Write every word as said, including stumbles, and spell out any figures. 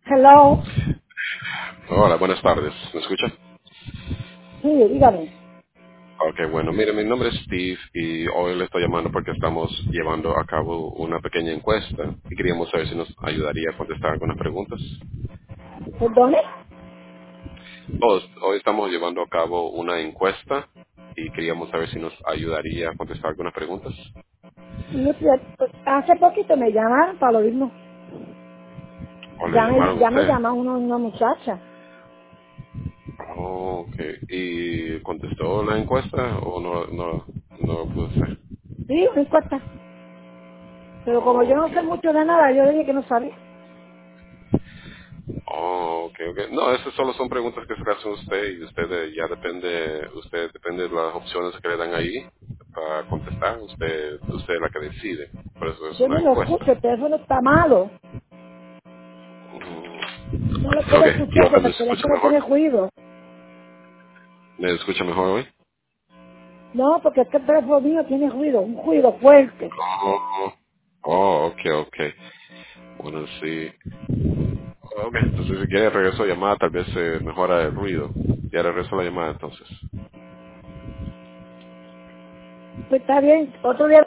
Hello. Hola, buenas tardes. ¿Me escucha? Sí, dígame. Ok, bueno, mire, mi nombre es Steve y hoy le estoy llamando porque estamos llevando a cabo una pequeña encuesta y queríamos saber si nos ayudaría a contestar algunas preguntas. ¿Perdone? Hoy, hoy estamos llevando a cabo una encuesta y queríamos saber si nos ayudaría a contestar algunas preguntas. No sé, pues, hace poquito me llamaron para lo mismo. ¿O le Ya me, llamaron a ya me usted? llamó una, una muchacha. Oh, ok. ¿Y contestó la encuesta o no, no, no lo pudo hacer? Sí, no importa. Pero como yo Oh, no sé ok. mucho de nada, yo dije que no sabía. Oh, ok, ok. No, esas solo son preguntas que se hacen usted y usted eh, ya depende, usted depende de las opciones que le dan ahí para contestar. Usted, usted es la que decide. Por eso es Yo una no lo encuesta. escucho, el teléfono está malo. Mm, No lo puedo ok, ¿y escuchar ahora porque me el escucha teléfono mejor? tiene ruido. ¿Me escucha mejor hoy? No, porque es que el teléfono mío tiene ruido, un ruido fuerte. Oh, oh, ok, ok. Bueno, sí. Ok, entonces si quiere regreso a llamada, tal vez se mejora el ruido. Ya regreso a la llamada entonces. Pues está bien, otro día